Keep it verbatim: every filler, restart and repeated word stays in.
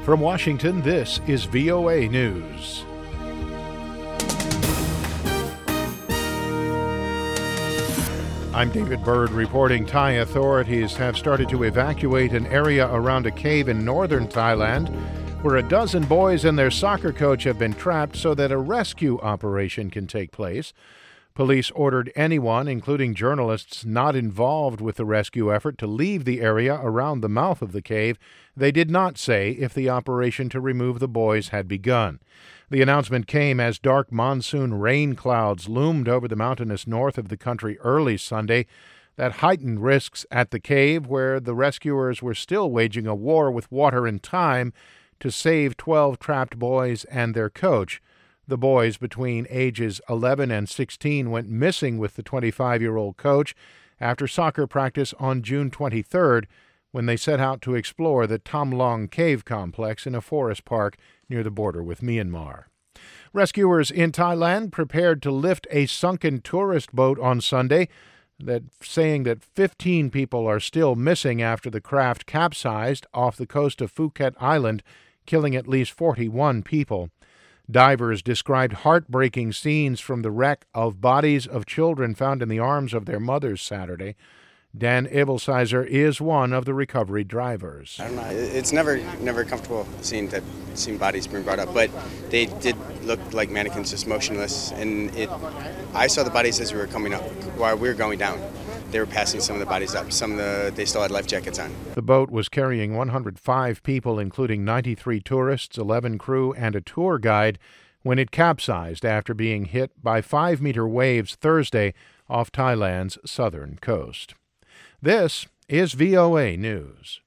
From Washington, this is V O A News. I'm David Byrd reporting Thai authorities have started to evacuate an area around a cave in northern Thailand where a dozen boys and their soccer coach have been trapped so that a rescue operation can take place. Police ordered anyone, including journalists, not involved with the rescue effort to leave the area around the mouth of the cave. They did not say if the operation to remove the boys had begun. The announcement came as dark monsoon rain clouds loomed over the mountainous north of the country early Sunday. That heightened risks at the cave, where the rescuers were still waging a war with water and time to save twelve trapped boys and their coach. The boys between ages eleven and sixteen went missing with the twenty-five-year-old coach after soccer practice on June twenty-third when they set out to explore the Tham Long Cave Complex in a forest park near the border with Myanmar. Rescuers in Thailand prepared to lift a sunken tourist boat on Sunday, that saying that fifteen people are still missing after the craft capsized off the coast of Phuket Island, killing at least forty-one people. Divers described heartbreaking scenes from the wreck of bodies of children found in the arms of their mothers Saturday. Dan Evelsizer is one of the recovery drivers. I don't know. It's never never comfortable seeing that seeing bodies being brought up, but they did look like mannequins, just motionless. And it, I saw the bodies as we were coming up, while we were going down. They were passing some of the bodies up. Some of the they still had life jackets on. The boat was carrying one hundred five people, including ninety-three tourists, eleven crew, and a tour guide, when it capsized after being hit by five-meter waves Thursday off Thailand's southern coast. This is V O A News.